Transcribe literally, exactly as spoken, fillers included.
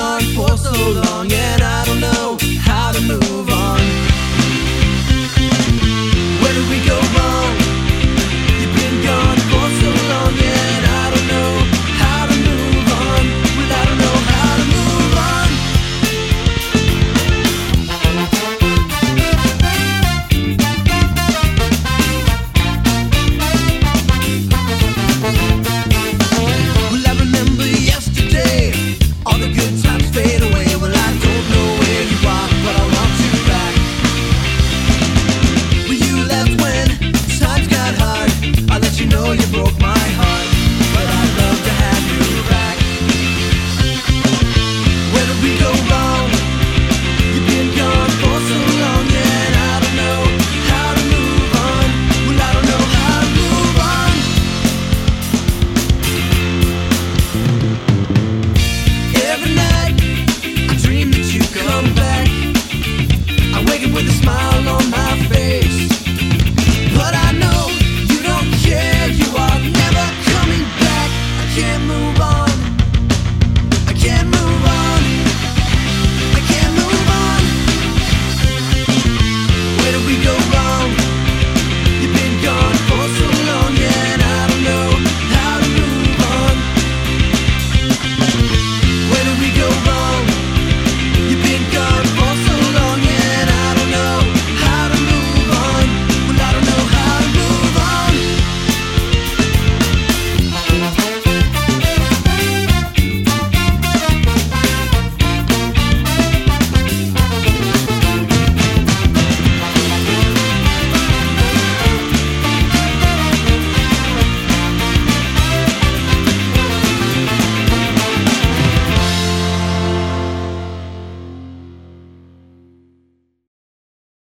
gone for so long, and I don't know how to move on. Where did we go wrong? You've been gone for so long, and I don't know how to move on. Well, I don't know how to move on. Well, I remember yesterday, all the good times fade away. Well, I don't know where you are, but I want you back. Well, you left when times got hard. I let you know you broke my heart, but I'd love to have you back. Where did we go wrong? You've been gone for so long, and I don't know how to move on. Well, I don't know how to move on. Every night I dream that you come back. I wake up with a smile on my